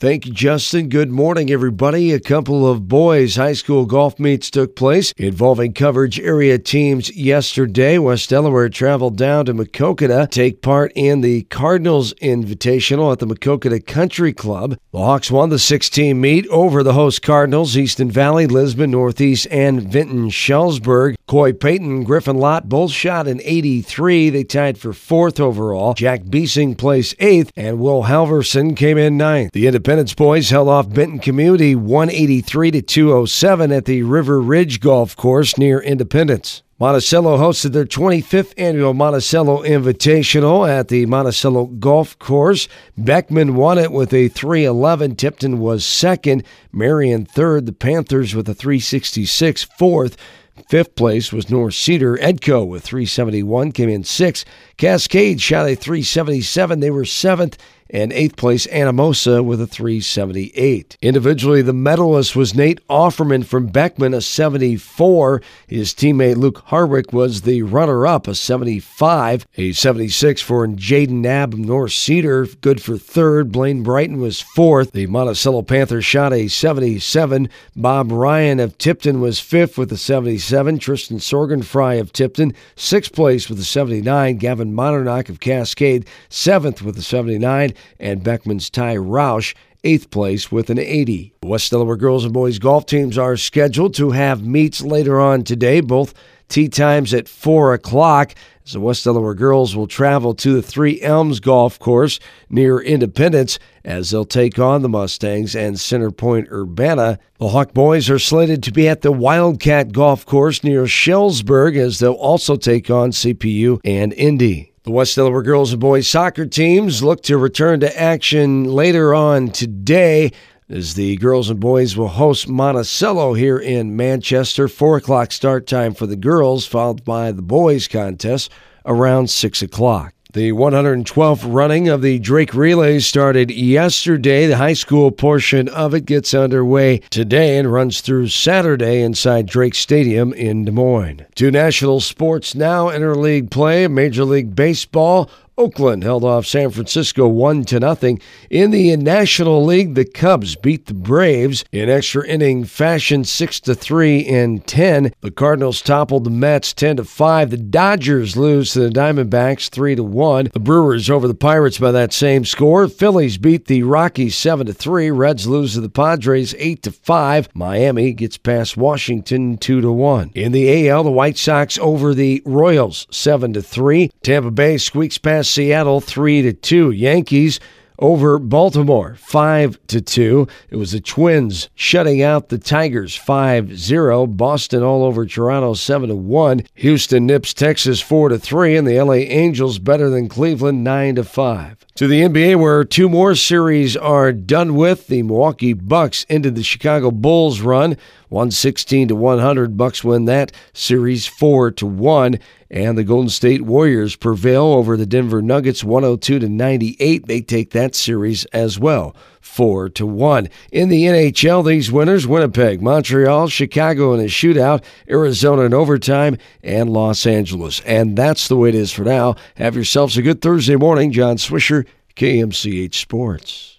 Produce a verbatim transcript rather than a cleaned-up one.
Thank you, Justin. Good morning, everybody. A couple of boys' high school golf meets took place involving coverage area teams yesterday. West Delaware traveled down to Maquoketa to take part in the Cardinals Invitational at the Maquoketa Country Club. The Hawks won the six-team meet over the host Cardinals, Easton Valley, Lisbon, Northeast, and Vinton-Schellsburg. Coy Payton, Griffin Lott both shot an eighty-three. They tied for fourth overall. Jack Beesing placed eighth, and Will Halverson came in ninth. The Independence boys held off Benton Community one eighty-three to two oh seven at the River Ridge Golf Course near Independence. Monticello hosted their twenty-fifth annual Monticello Invitational at the Monticello Golf Course. Beckman won it with a three eleven. Tipton was second. Marion third. The Panthers with a three sixty-six fourth. Fifth place was North Cedar. Edco with three seventy-one came in sixth. Cascade shot a three seventy-seven. They were seventh. And eighth place, Anamosa with a three seventy-eight. Individually, the medalist was Nate Offerman from Beckman, a seventy-four. His teammate Luke Harwick was the runner-up, a seventy-five. A seventy-six for Jaden Knabb of North Cedar, good for third. Blaine Brighton was fourth. The Monticello Panthers shot a seventy-seven. Bob Ryan of Tipton was fifth with a seventy-seven. Tristan Sorgenfry of Tipton, sixth place with a seventy-nine. Gavin Monarnock of Cascade, seventh with a seventy-nine. And Beckman's Ty Roush, eighth place with an eighty. The West Delaware girls and boys golf teams are scheduled to have meets later on today, both tee times at four o'clock. As the West Delaware girls will travel to the Three Elms Golf Course near Independence as they'll take on the Mustangs and Center Point Urbana. The Hawk boys are slated to be at the Wildcat Golf Course near Schellsburg as they'll also take on C P U and Indy. The West Delaware girls and boys soccer teams look to return to action later on today as the girls and boys will host Monticello here in Manchester. Four o'clock start time for the girls, followed by the boys contest around six o'clock. The one hundred twelfth running of the Drake Relay started yesterday. The high school portion of it gets underway today and runs through Saturday inside Drake Stadium in Des Moines. To national sports now, interleague play, Major League Baseball. Oakland held off San Francisco one to nothing. In the National League, the Cubs beat the Braves in extra inning fashion six to three and ten. The Cardinals toppled the Mets ten to five. The Dodgers lose to the Diamondbacks three to one. The Brewers over the Pirates by that same score. Phillies beat the Rockies seven to three. Reds lose to the Padres eight to five. Miami gets past Washington two to one. In the A L, the White Sox over the Royals seven to three. Tampa Bay squeaks past Seattle three to two. Yankees over Baltimore five to two. It was the Twins shutting out the Tigers five zero. Boston all over Toronto seven to one. Houston nips Texas four to three, and the L A Angels better than Cleveland nine to five. To the N B A, where two more series are done with. The Milwaukee Bucks ended the Chicago Bulls run one sixteen to one hundred. Bucks win that series four to one. And the Golden State Warriors prevail over the Denver Nuggets one oh two to ninety-eight. They take that series as well, four to one. In the N H L, these winners: Winnipeg, Montreal, Chicago in a shootout, Arizona in overtime, and Los Angeles. And that's the way it is for now. Have yourselves a good Thursday morning. John Swisher, K M C H Sports.